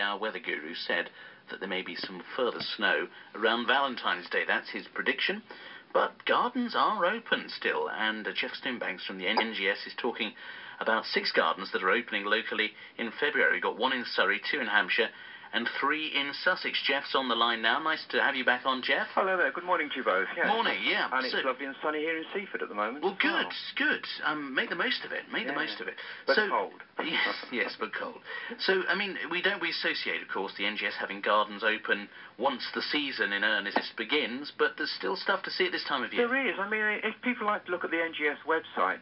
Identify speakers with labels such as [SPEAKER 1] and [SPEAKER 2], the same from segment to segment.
[SPEAKER 1] our weather guru, said that there may be some further snow around Valentine's Day. That's his prediction. But gardens are open still, and Jeff Stonebanks from the NGS is talking about 6 gardens that are opening locally in February. We've got 1 in Surrey, 2 in Hampshire, and 3 in Sussex. Jeff's on the line now. Nice to have you back on, Jeff.
[SPEAKER 2] Hello there. Good morning to you both. Yes.
[SPEAKER 1] Morning, yeah.
[SPEAKER 2] And it's lovely and sunny here in Seaford at the moment.
[SPEAKER 1] Well, good, good. Make the most of it. Make the most of it.
[SPEAKER 2] But cold.
[SPEAKER 1] Yes, but cold. So, I mean, we associate, of course, the NGS having gardens open once the season in earnest begins, but there's still stuff to see at this time of year.
[SPEAKER 2] There is. I mean, if people like to look at the NGS website,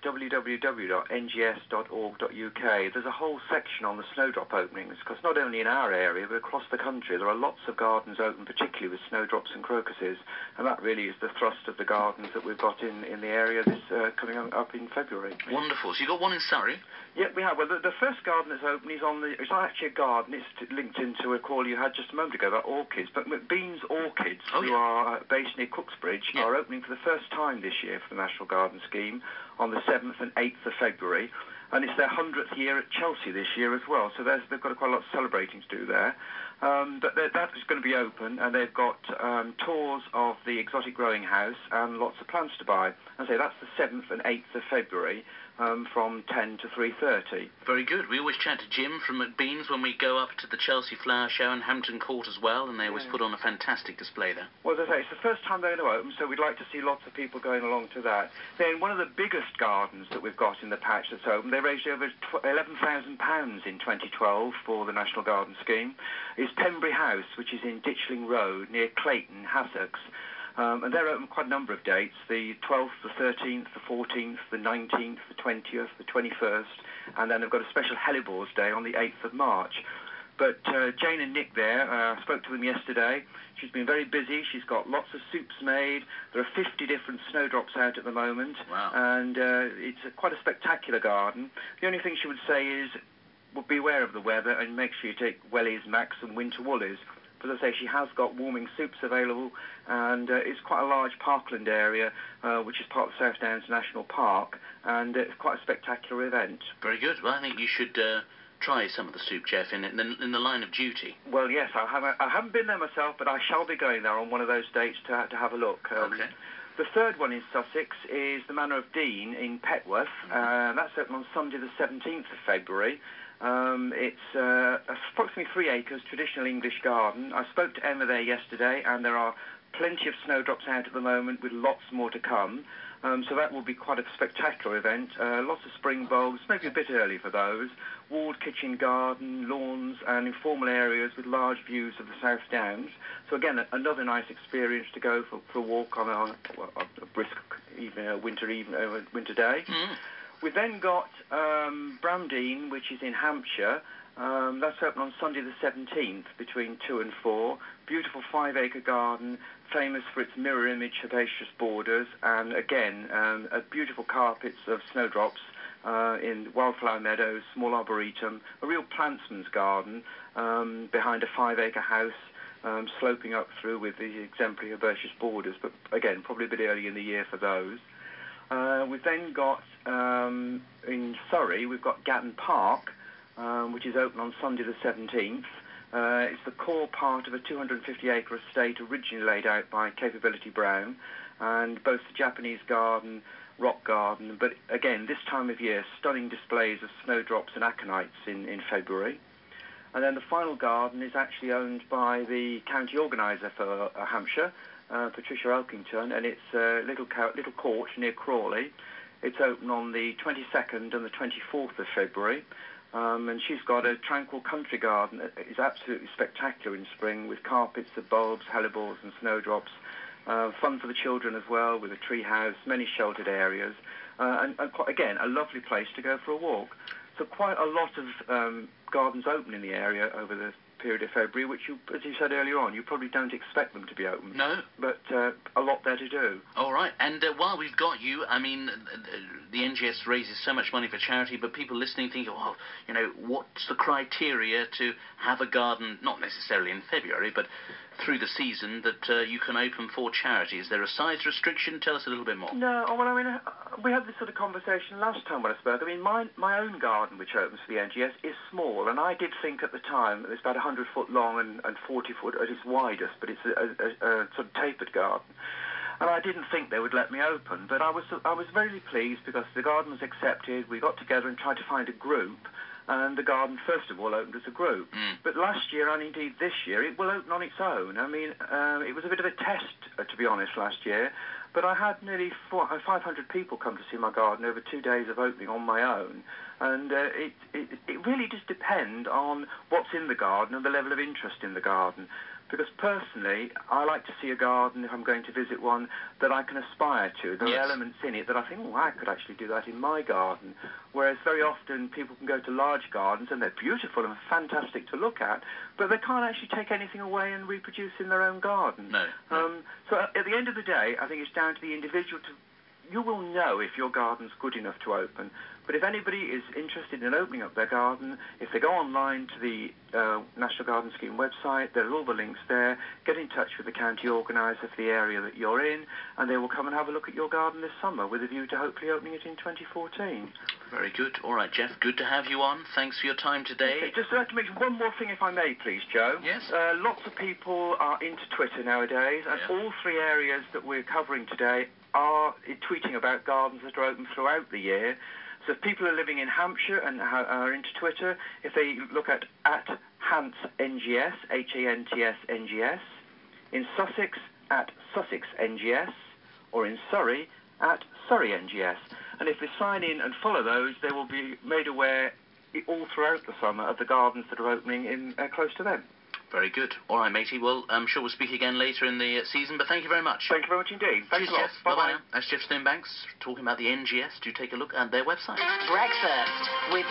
[SPEAKER 2] www.ngs.org.uk, there's a whole section on the snowdrop openings, because not only in our area, but across the country, there are lots of gardens open, particularly with snowdrops and crocuses, and that really is the thrust of the gardens that we've got in the area this coming up in February.
[SPEAKER 1] Wonderful. So you've got 1 in Surrey?
[SPEAKER 2] Yeah, we have. Well, the first garden that's open is it's not actually a garden, it's linked into a call you had just a moment ago about orchids, but McBean's Orchids, who are based near Cooksbridge, are opening for the first time this year for the National Garden Scheme on the 7th and 8th of February, and it's their 100th year at Chelsea this year as well, so they've got quite a lot of celebrating to do there. But that is going to be open, and they've got tours of the exotic growing house and lots of plants to buy. And so that's the 7th and 8th of February from 10 to 3:30.
[SPEAKER 1] Very good. We always chat to Jim from McBean's when we go up to the Chelsea Flower Show and Hampton Court as well, and they always put on a fantastic display there.
[SPEAKER 2] Well, as I say, it's the first time they're going to open, so we'd like to see lots of people going along to that. Then one of the biggest gardens that we've got in the patch that's open, they raised over £11,000 in 2012 for the National Garden Scheme, is Pembury House, which is in Ditchling Road near Clayton, Hassocks. And they're open quite a number of dates, the 12th, the 13th, the 14th, the 19th, the 20th, the 21st, and then they've got a special Hellebores Day on the 8th of March. But Jane and Nick there, I spoke to them yesterday. She's been very busy. She's got lots of soups made. There are 50 different snowdrops out at the moment.
[SPEAKER 1] Wow.
[SPEAKER 2] And it's quite a spectacular garden. The only thing she would say is, well, beware of the weather and make sure you take wellies, max and winter woolies. But as I say, she has got warming soups available, and it's quite a large parkland area, which is part of South Downs National Park, and it's quite a spectacular event.
[SPEAKER 1] Very good. Well, I think you should try some of the soup, Jeff, in the line of duty.
[SPEAKER 2] Well, yes, I haven't been there myself, but I shall be going there on one of those dates to have a look.
[SPEAKER 1] Okay.
[SPEAKER 2] The third one in Sussex is the Manor of Dean in Petworth. That's open on Sunday the 17th of February. It's approximately 3 acres, traditional English garden. I spoke to Emma there yesterday, and there are plenty of snowdrops out at the moment with lots more to come. So that will be quite a spectacular event. Lots of spring bulbs, maybe a bit early for those. Walled kitchen garden, lawns and informal areas with large views of the South Downs. So again, another nice experience to go for a walk on a brisk winter day. We've then got Bramdean, which is in Hampshire. That's open on Sunday the 17th between 2 and 4. Beautiful 5-acre garden, famous for its mirror image herbaceous borders, and again, beautiful carpets of snowdrops in wildflower meadows, small arboretum, a real plantsman's garden behind a 5-acre house, sloping up through with the exemplary herbaceous borders, but again, probably a bit early in the year for those. We've then got, in Surrey, we've got Gatton Park, which is open on Sunday the 17th. It's the core part of a 250-acre estate originally laid out by Capability Brown, and both the Japanese garden, rock garden, but again, this time of year, stunning displays of snowdrops and aconites in February. And then the final garden is actually owned by the county organiser for Hampshire, Patricia Elkington, and it's a little court near Crawley. It's open on the 22nd and the 24th of February, and she's got a tranquil country garden that is absolutely spectacular in spring with carpets of bulbs, hellebores and snowdrops. Fun for the children as well, with a tree house, many sheltered areas, and again, a lovely place to go for a walk. So quite a lot of gardens open in the area over the period of February, which, as you said earlier on, you probably don't expect them to be open.
[SPEAKER 1] No.
[SPEAKER 2] But a lot there to do.
[SPEAKER 1] All right. And while we've got you, I mean, the NGS raises so much money for charity, but people listening think, well, you know, what's the criteria to have a garden, not necessarily in February, but through the season that you can open for charity? Is there a size restriction? Tell us a little bit more.
[SPEAKER 2] No, well, I mean, we had this sort of conversation last time when I spoke. I mean, my own garden, which opens for the NGS, is small. small, and I did think at the time it was about 100 foot long and 40 foot at its widest, but it's a sort of tapered garden. And I didn't think they would let me open, but I was very pleased because the garden was accepted. We got together and tried to find a group, and the garden first of all opened as a group. But last year, and indeed this year, it will open on its own. I mean, it was a bit of a test, to be honest, last year, but I had nearly 500 people come to see my garden over 2 days of opening on my own. And it really does depend on what's in the garden and the level of interest in the garden. Because personally, I like to see a garden, if I'm going to visit one, that I can aspire to. There are elements in it that I think, oh, I could actually do that in my garden. Whereas very often people can go to large gardens and they're beautiful and fantastic to look at, but they can't actually take anything away and reproduce in their own garden.
[SPEAKER 1] No.
[SPEAKER 2] So at the end of the day, I think it's down to the individual to... You will know if your garden's good enough to open. But if anybody is interested in opening up their garden, if they go online to the National Garden Scheme website, there are all the links there. Get in touch with the county organiser for the area that you're in, and they will come and have a look at your garden this summer with a view to hopefully opening it in 2014.
[SPEAKER 1] Very good. All right, Jeff, good to have you on. Thanks for your time today.
[SPEAKER 2] Okay, just to mention one more thing, if I may, please, Joe.
[SPEAKER 1] Yes.
[SPEAKER 2] Lots of people are into Twitter nowadays, and all three areas that we're covering today are tweeting about gardens that are open throughout the year. So if people are living in Hampshire and are into Twitter, if they look at HantsNGS, HANTSNGS, in Sussex at SussexNGS, or in Surrey at SurreyNGS. And if they sign in and follow those, they will be made aware all throughout the summer of the gardens that are opening in close to them.
[SPEAKER 1] Very good. All right, matey. Well, I'm sure we'll speak again later in the season, but thank you very much.
[SPEAKER 2] Thank you very much indeed. Thanks
[SPEAKER 1] Cheers,
[SPEAKER 2] a lot.
[SPEAKER 1] Jeff. Bye-bye now. That's Jeff Stonebanks talking about the NGS. Do take a look at their website.
[SPEAKER 3] Breakfast with